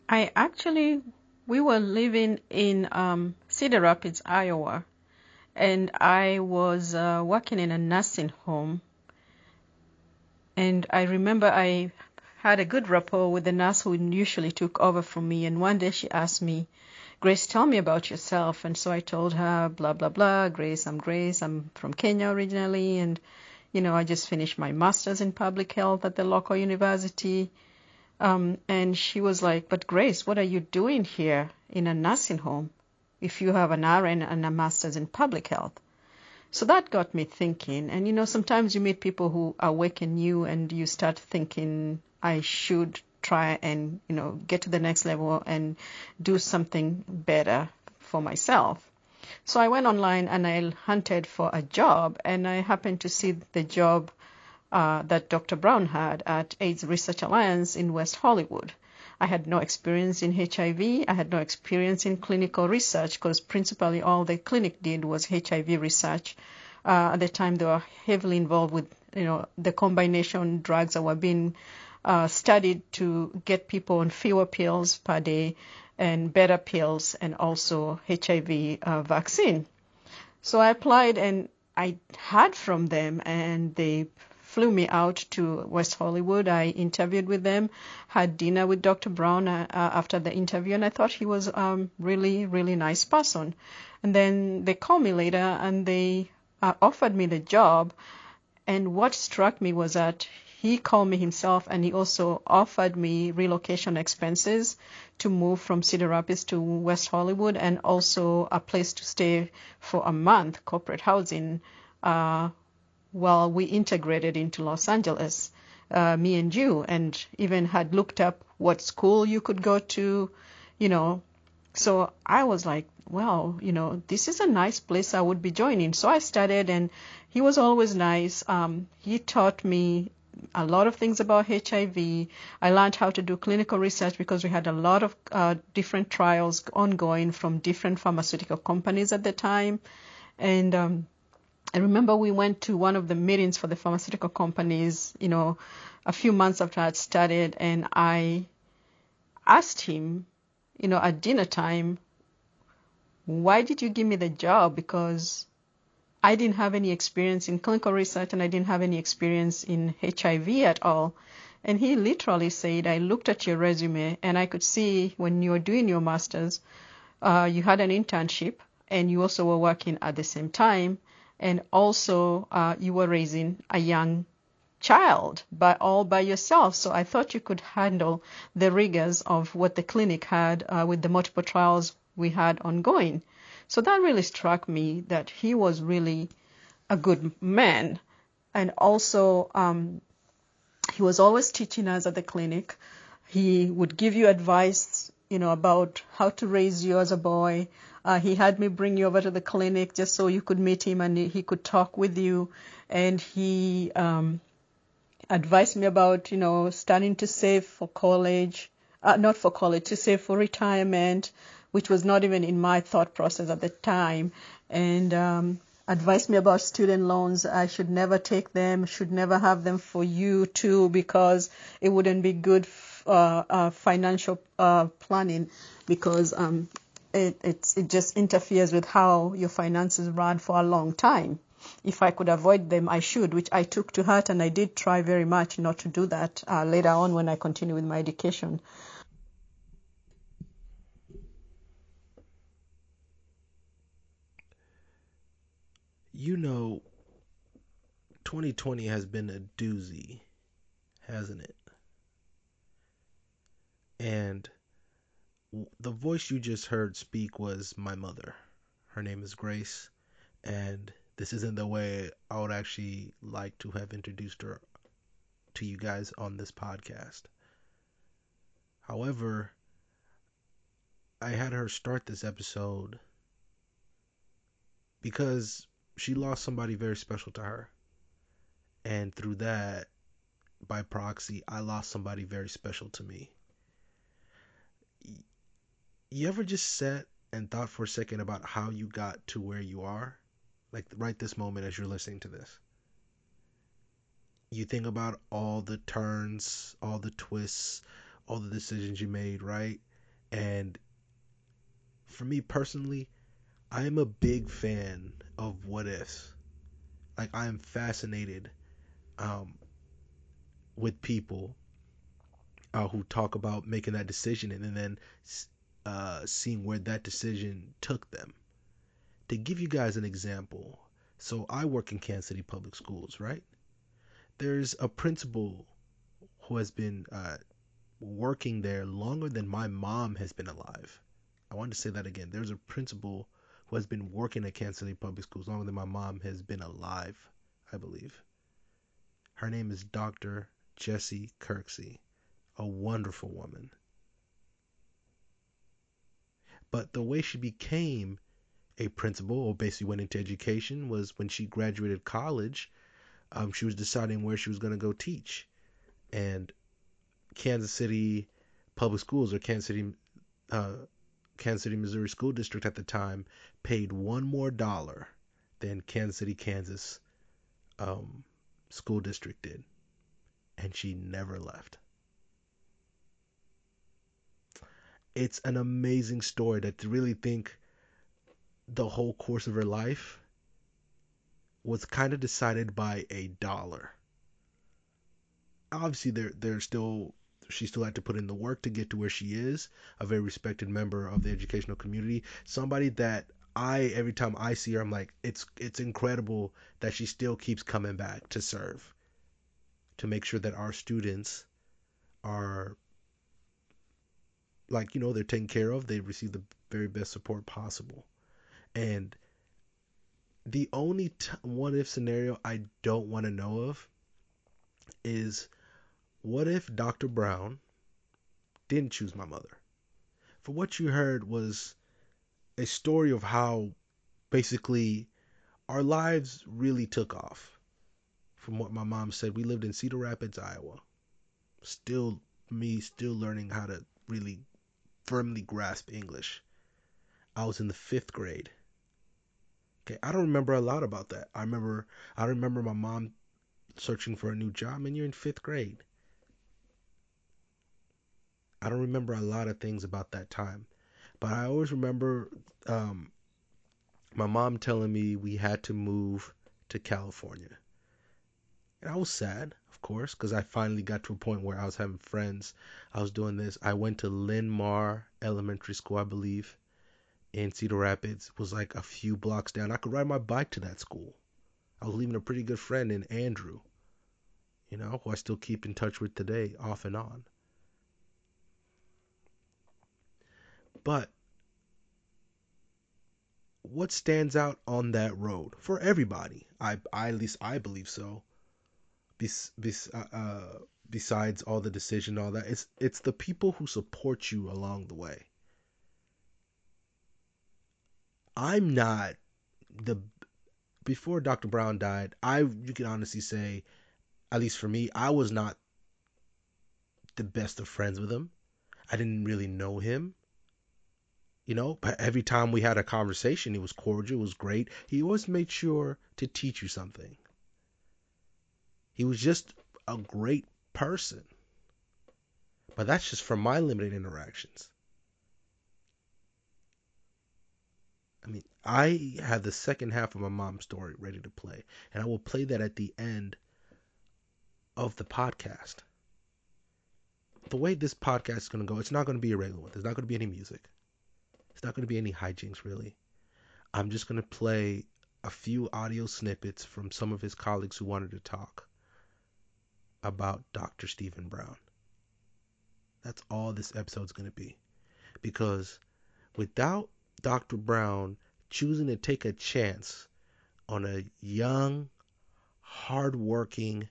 I actually, we were living in Cedar Rapids, Iowa, and I was working in a nursing home. And I remember I had a good rapport with the nurse who usually took over from me. And one day she asked me, Grace, tell me about yourself. And so I told her, blah, blah, blah, Grace. I'm from Kenya originally. And, I just finished my master's in public health at the local university. And she was like, but Grace, what are you doing here in a nursing home if you have an RN and a master's in public health? So that got me thinking. And, sometimes you meet people who awaken you and you start thinking, I should try and, get to the next level and do something better for myself. So I went online and I hunted for a job, and I happened to see the job that Dr. Brown had at AIDS Research Alliance in West Hollywood. I had no experience in HIV. I had no experience in clinical research because principally all the clinic did was HIV research. At the time, they were heavily involved with, the combination drugs that were being studied to get people on fewer pills per day and better pills, and also HIV vaccine. So I applied and I heard from them, and they flew me out to West Hollywood. I interviewed with them, had dinner with Dr. Brown after the interview, and I thought he was really, really nice person. And then they called me later and they offered me the job. And what struck me was that he called me himself, and he also offered me relocation expenses to move from Cedar Rapids to West Hollywood, and also a place to stay for a month, corporate housing, while we integrated into Los Angeles, me and you, and even had looked up what school you could go to, you know. So I was like, wow, this is a nice place I would be joining. So I started, and he was always nice. He taught me a lot of things about HIV. I learned how to do clinical research because we had a lot of different trials ongoing from different pharmaceutical companies at the time. And I remember we went to one of the meetings for the pharmaceutical companies, a few months after I had started, and I asked him, at dinner time, why did you give me the job? Because I didn't have any experience in clinical research and I didn't have any experience in HIV at all. And he literally said, I looked at your resume and I could see when you were doing your master's, you had an internship and you also were working at the same time. And also you were raising a young child all by yourself. So I thought you could handle the rigors of what the clinic had with the multiple trials we had ongoing. So that really struck me that he was really a good man. And also, he was always teaching us at the clinic. He would give you advice, about how to raise you as a boy. He had me bring you over to the clinic just so you could meet him and he could talk with you. And he advised me about, starting to save for college, not for college, to save for retirement, which was not even in my thought process at the time. And advised me about student loans. I should never take them, should never have them for you too, because it wouldn't be good financial planning, because it just interferes with how your finances run for a long time. If I could avoid them, I should, which I took to heart, and I did try very much not to do that later on when I continued with my education. You know, 2020 has been a doozy, hasn't it? And the voice you just heard speak was my mother. Her name is Grace, and this isn't the way I would actually like to have introduced her to you guys on this podcast. However, I had her start this episode because she lost somebody very special to her. And through that, by proxy, I lost somebody very special to me. You ever just sat and thought for a second about how you got to where you are? Like right this moment as you're listening to this. You think about all the turns, all the twists, all the decisions you made, right? And for me personally, I am a big fan of what ifs. Like, I am fascinated um, with people who talk about making that decision and then seeing where that decision took them. To give you guys an example, so I work in Kansas City Public Schools, right? There's a principal who has been working there longer than my mom has been alive. I want to say that again. There's a principal who has been working at Kansas City Public Schools longer than my mom has been alive, I believe. Her name is Dr. Jessie Kirksey, a wonderful woman. But the way she became a principal, or basically went into education, was when she graduated college. She was deciding where she was going to go teach. And Kansas City Public Schools, or Kansas City, Missouri School District at the time, paid one more dollar than Kansas City, Kansas um, School District did. And she never left. It's an amazing story to really think the whole course of her life was kind of decided by a dollar. Obviously, there's still she still had to put in the work to get to where she is, a very respected member of the educational community, somebody that every time I see her, I'm like, it's incredible that she still keeps coming back to serve, to make sure that our students are, like, they're taken care of, they receive the very best support possible. And the only what if scenario I don't want to know of is, what if Dr. Brown didn't choose my mother? For what you heard was a story of how basically our lives really took off. From what my mom said, we lived in Cedar Rapids, Iowa. Still learning how to really firmly grasp English. I was in the 5th grade. Okay, I don't remember a lot about that. I remember my mom searching for a new job, and you're in 5th grade. I don't remember a lot of things about that time, but I always remember um, my mom telling me we had to move to California. And I was sad, of course, because I finally got to a point where I was having friends. I was doing this. I went to Linn-Mar Elementary School, I believe, in Cedar Rapids. It was like a few blocks down. I could ride my bike to that school. I was leaving a pretty good friend in Andrew, who I still keep in touch with today, off and on. But what stands out on that road for everybody, at least I believe so, bes, bes, besides all the decision, all that, it's the people who support you along the way. I'm not the Before Dr. Brown died, you can honestly say, at least for me, I was not the best of friends with him. I didn't really know him. But every time we had a conversation, it was cordial, it was great. He always made sure to teach you something. He was just a great person. But that's just from my limited interactions. I mean, I have the second half of my mom's story ready to play, and I will play that at the end of the podcast. The way this podcast is going to go, it's not going to be a regular one. There's not going to be any music. It's not going to be any hijinks, really. I'm just going to play a few audio snippets from some of his colleagues who wanted to talk about Dr. Stephen Brown. That's all this episode's going to be. Because without Dr. Brown choosing to take a chance on a young, hardworking,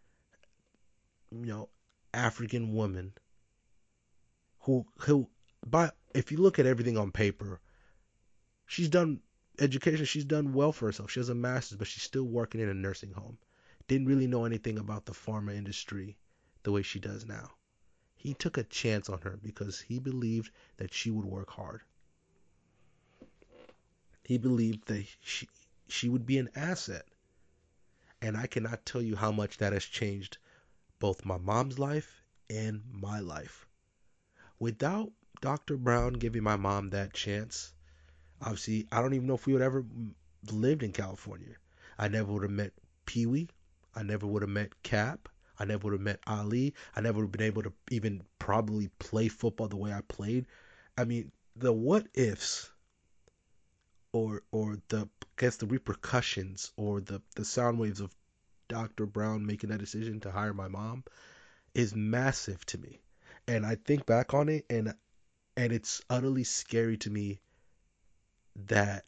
African woman who if you look at everything on paper, she's done education, she's done well for herself. She has a master's, but she's still working in a nursing home. Didn't really know anything about the pharma industry the way she does now. He took a chance on her because he believed that she would work hard. He believed that she would be an asset. And I cannot tell you how much that has changed both my mom's life and my life. Without Dr. Brown giving my mom that chance, obviously, I don't even know if we would ever lived in California. I never would have met Pee Wee. I never would have met Cap. I never would have met Ali. I never would have been able to even probably play football the way I played. I mean, the what ifs or the I guess the repercussions or the sound waves of Dr. Brown making that decision to hire my mom is massive to me. And I think back on it and it's utterly scary to me that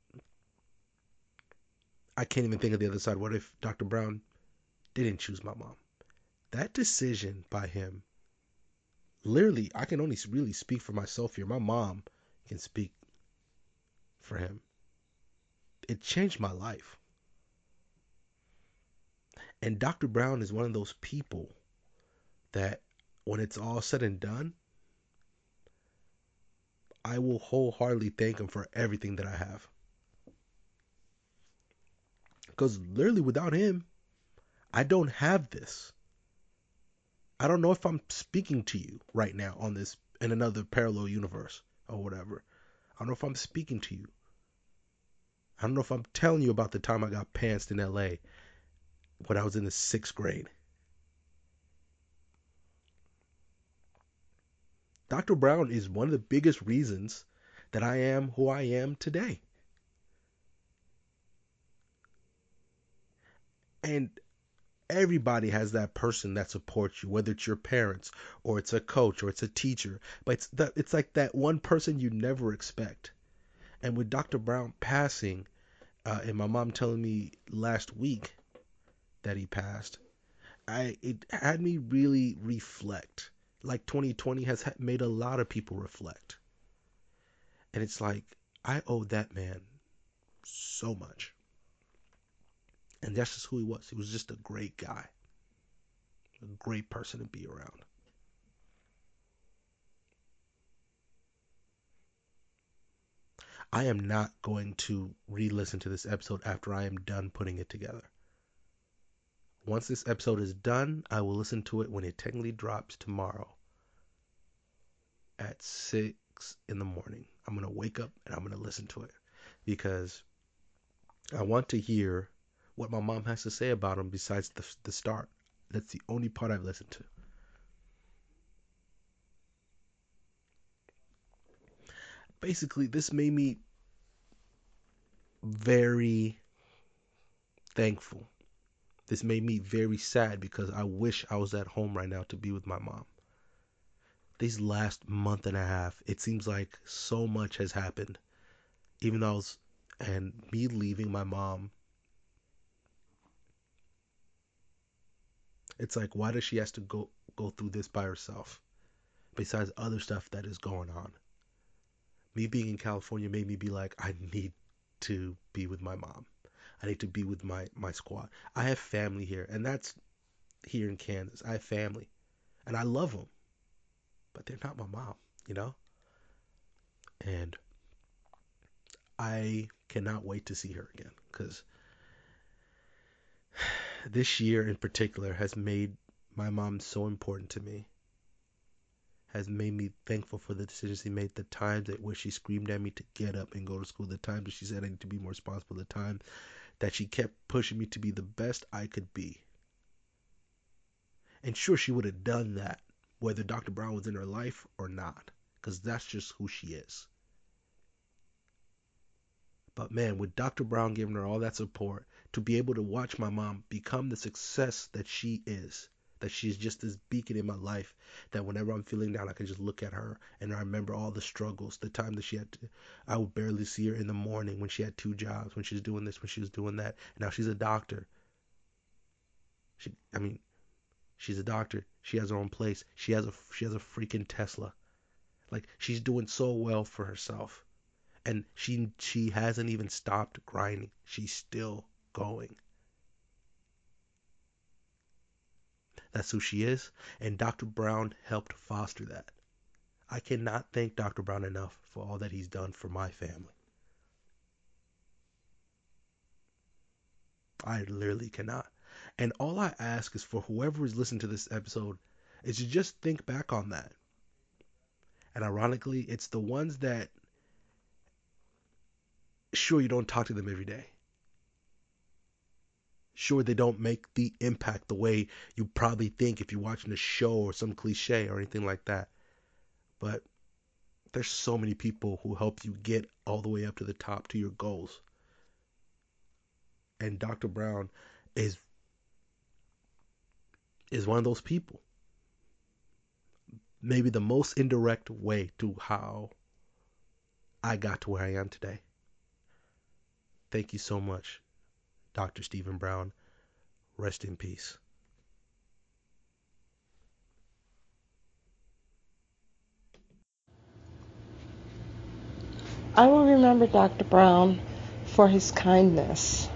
I can't even think of the other side. What if Dr. Brown didn't choose my mom? That decision by him, literally, I can only really speak for myself here. My mom can speak for him. It changed my life. And Dr. Brown is one of those people that when it's all said and done, I will wholeheartedly thank him for everything that I have. Because literally without him, I don't have this. I don't know if I'm speaking to you right now on this in another parallel universe or whatever. I don't know if I'm speaking to you. I don't know if I'm telling you about the time I got pantsed in LA when I was in the 6th grade. Dr. Brown is one of the biggest reasons that I am who I am today. And everybody has that person that supports you, whether it's your parents or it's a coach or it's a teacher. But it's like that one person you never expect. And with Dr. Brown passing, and my mom telling me last week that he passed, it had me really reflect. Like 2020 has made a lot of people reflect. And it's like, I owe that man so much. And that's just who he was. He was just a great guy, a great person to be around. I am not going to re listen to this episode after I am done putting it together. Once this episode is done, I will listen to it when it technically drops tomorrow at 6 in the morning. I'm going to wake up and I'm going to listen to it because I want to hear what my mom has to say about him besides the start. That's the only part I've listened to. Basically, this made me very thankful. This made me very sad because I wish I was at home right now to be with my mom. These last month and a half, it seems like so much has happened. Even though and me leaving my mom, it's like, why does she have to go through this by herself? Besides other stuff that is going on. Me being in California made me be like, I need to be with my mom. I need to be with my squad. I have family here, and that's here in Kansas. I have family, and I love them, but they're not my mom, you know? And I cannot wait to see her again because this year in particular has made my mom so important to me. Has made me thankful for the decisions she made, the times that where she screamed at me to get up and go to school, the times that she said I need to be more responsible, the time that she kept pushing me to be the best I could be. And sure, she would have done that whether Dr. Brown was in her life or not, because that's just who she is. But man, with Dr. Brown giving her all that support, to be able to watch my mom become the success that she is, that she's just this beacon in my life, that whenever I'm feeling down, I can just look at her and I remember all the struggles, the time that she had to, I would barely see her in the morning when she had 2 jobs, when she was doing this, when she was doing that. And now she's a doctor. I mean, she's a doctor. She has her own place. She has a freaking Tesla. Like she's doing so well for herself. And she hasn't even stopped grinding. She's still going. That's who she is, and Dr. Brown helped foster that. I cannot thank Dr. Brown enough for all that he's done for my family. I literally cannot. And all I ask is for whoever is listening to this episode is to just think back on that. And ironically, it's the ones that, sure, you don't talk to them every day. Sure, they don't make the impact the way you probably think if you're watching a show or some cliche or anything like that. But there's so many people who help you get all the way up to the top to your goals. And Dr. Brown is is one of those people. Maybe the most indirect way to how I got to where I am today. Thank you so much, Dr. Stephen Brown. Rest in peace. I will remember Dr. Brown for his kindness.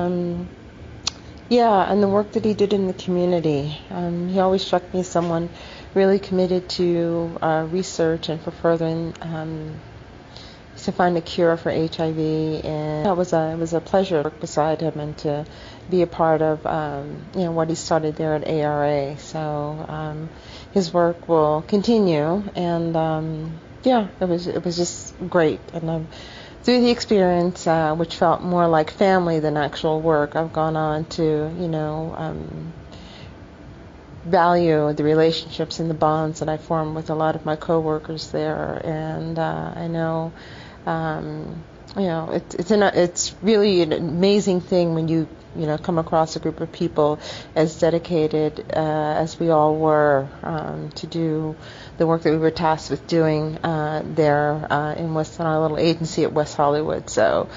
Yeah, and the work that he did in the community. He always struck me as someone really committed to research and for furthering to find a cure for HIV. And it was a pleasure to work beside him and to be a part of what he started there at ARA. So his work will continue, and it was just great. And through the experience, which felt more like family than actual work, I've gone on to value the relationships and the bonds that I formed with a lot of my coworkers there, and I know, it's really an amazing thing when you come across a group of people as dedicated as we all were to do the work that we were tasked with doing there in our little agency at West Hollywood. So.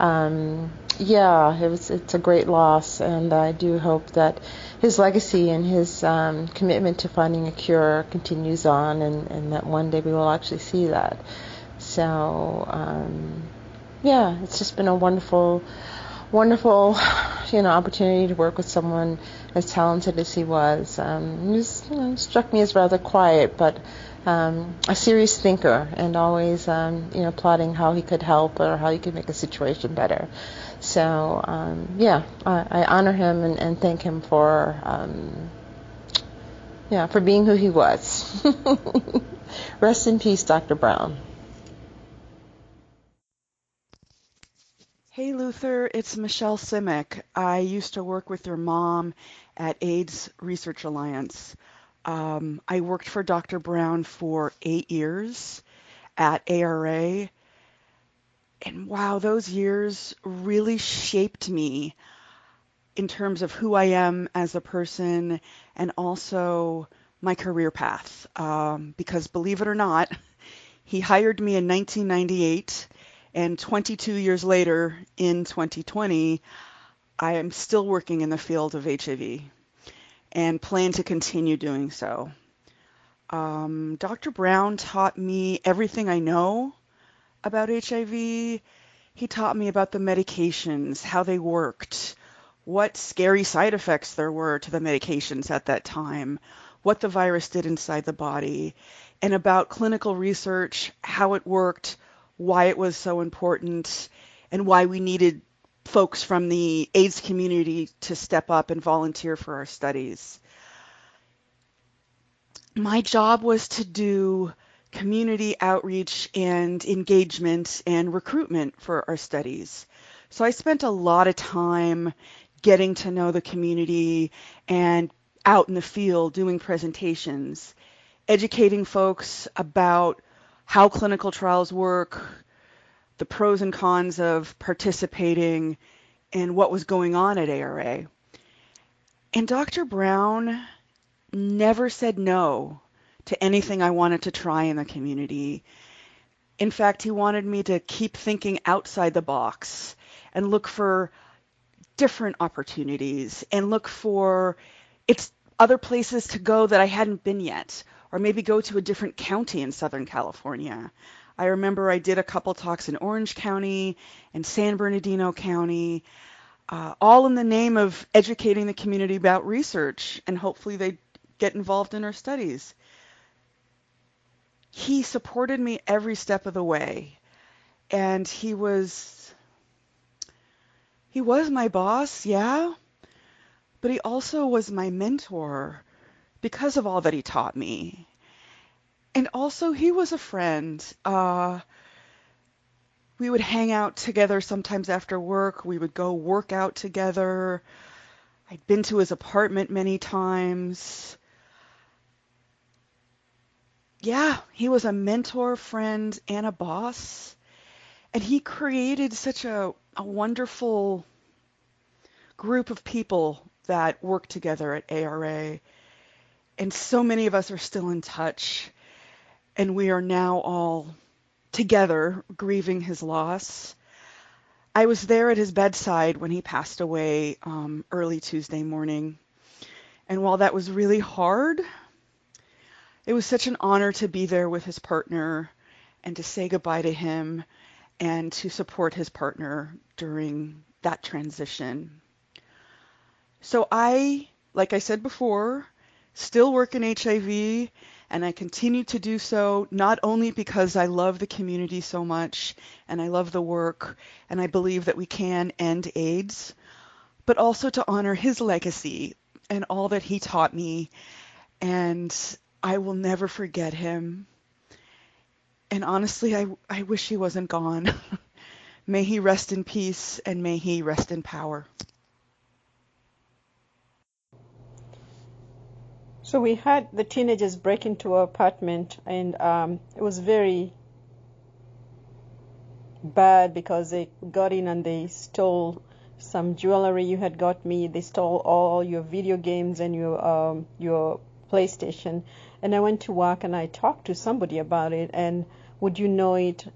It's a great loss, and I do hope that his legacy and his commitment to finding a cure continues on, and that one day we will actually see that. So, it's just been a wonderful, wonderful, opportunity to work with someone as talented as he was. He struck me as rather quiet, but a serious thinker, and always, plotting how he could help or how he could make a situation better. So, I honor him and thank him for being who he was. Rest in peace, Dr. Brown. Hey Luther, it's Michelle Simic. I used to work with your mom at AIDS Research Alliance. I worked for Dr. Brown for 8 years at ARA. And wow, those years really shaped me in terms of who I am as a person and also my career path. Because believe it or not, he hired me in 1998, and 22 years later, in 2020, I am still working in the field of HIV and plan to continue doing so. Dr. Brown taught me everything I know about HIV. He taught me about the medications, how they worked, what scary side effects there were to the medications at that time, what the virus did inside the body, and about clinical research, how it worked, why it was so important, and why we needed folks from the AIDS community to step up and volunteer for our studies. My job was to do community outreach and engagement and recruitment for our studies. So I spent a lot of time getting to know the community and out in the field doing presentations, educating folks about how clinical trials work, the pros and cons of participating, and what was going on at ARA. And Dr. Brown never said no to anything I wanted to try in the community. In fact, he wanted me to keep thinking outside the box and look for different opportunities and look for other places to go that I hadn't been yet, or maybe go to a different county in Southern California. I remember I did a couple talks in Orange County and San Bernardino County, all in the name of educating the community about research, and hopefully they get involved in our studies. He supported me every step of the way, and he was my boss, yeah, but he also was my mentor because of all that he taught me. And also, he was a friend. We would hang out together sometimes after work. We would go work out together. I'd been to his apartment many times. Yeah, he was a mentor, friend, and a boss. And he created such a wonderful group of people that worked together at ARA. And so many of us are still in touch. And we are now all together grieving his loss. I was there at his bedside when he passed away early Tuesday morning. And while that was really hard, it was such an honor to be there with his partner and to say goodbye to him and to support his partner during that transition. So I, like I said before, still work in HIV, and I continue to do so not only because I love the community so much and I love the work and I believe that we can end AIDS, but also to honor his legacy and all that he taught me. And I will never forget him. And honestly, I wish he wasn't gone. May he rest in peace and may he rest in power. So we had the teenagers break into our apartment, and it was very bad because they got in and they stole some jewelry you had got me. They stole all your video games and your PlayStation. And I went to work and I talked to somebody about it, and would you know it,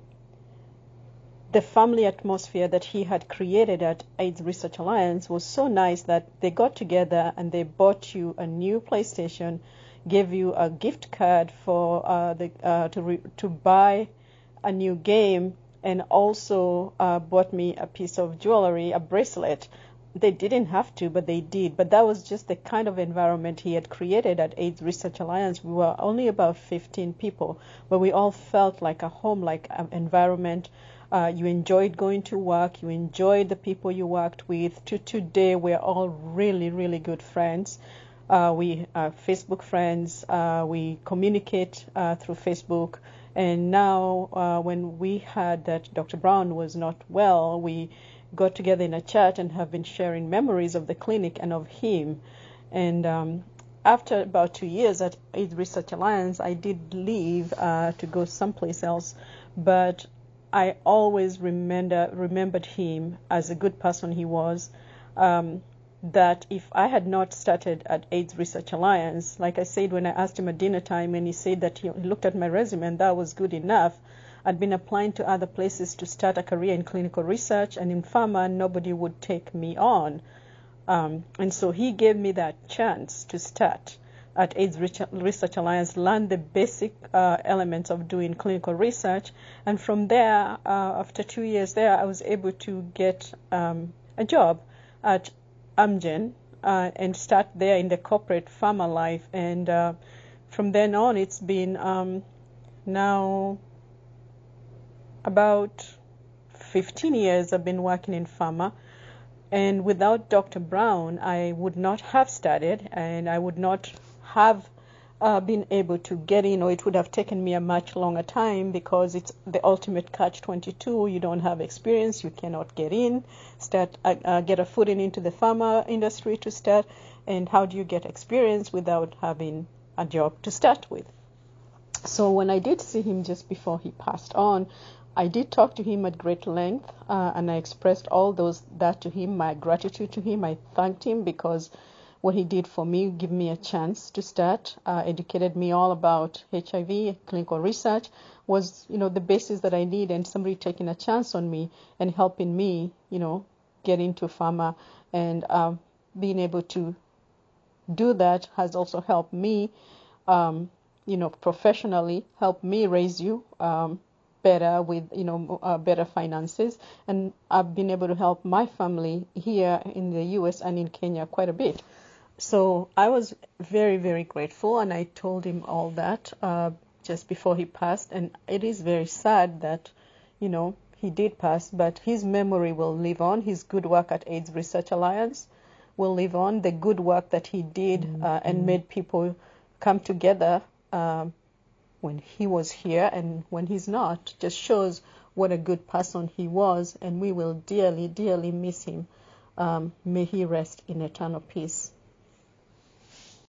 the family atmosphere that he had created at AIDS Research Alliance was so nice that they got together and they bought you a new PlayStation, gave you a gift card for to buy a new game, and also bought me a piece of jewelry, a bracelet. They didn't have to, but they did. But that was just the kind of environment he had created at AIDS Research Alliance. We were only about 15 people, but we all felt like a home-like environment. You enjoyed going to work. You enjoyed the people you worked with. To today, we're all really, really good friends. We are Facebook friends. We communicate through Facebook. And now, when we heard that Dr. Brown was not well, we got together in a chat and have been sharing memories of the clinic and of him. And after about 2 years at AIDS Research Alliance, I did leave to go someplace else. But I always remembered him as a good person he was, that if I had not started at AIDS Research Alliance, like I said when I asked him at dinner time and he said that he looked at my resume and that was good enough, I'd been applying to other places to start a career in clinical research, and in pharma nobody would take me on. And so he gave me that chance to start at AIDS Research Alliance, learn the basic elements of doing clinical research. And from there, after 2 years there, I was able to get a job at Amgen and start there in the corporate pharma life. And from then on, it's been now about 15 years I've been working in pharma. And without Dr. Brown, I would not have started, and I would not have been able to get in, or it would have taken me a much longer time, because it's the ultimate catch-22. You don't have experience, you cannot get in, get a footing into the pharma industry to start, and how do you get experience without having a job to start with? So when I did see him just before he passed on, I did talk to him at great length, and I expressed all that to him, my gratitude to him. I thanked him because what he did for me, give me a chance to start, educated me all about HIV, clinical research, was, the basis that I need, and somebody taking a chance on me and helping me, get into pharma, and being able to do that has also helped me, professionally, helped me raise you, better with, better finances. And I've been able to help my family here in the U.S. and in Kenya quite a bit. So I was very, very grateful, and I told him all that just before he passed. And it is very sad that, he did pass, but his memory will live on. His good work at AIDS Research Alliance will live on. The good work that he did and made people come together when he was here and when he's not. Just shows what a good person he was, and we will dearly, dearly miss him. May he rest in eternal peace.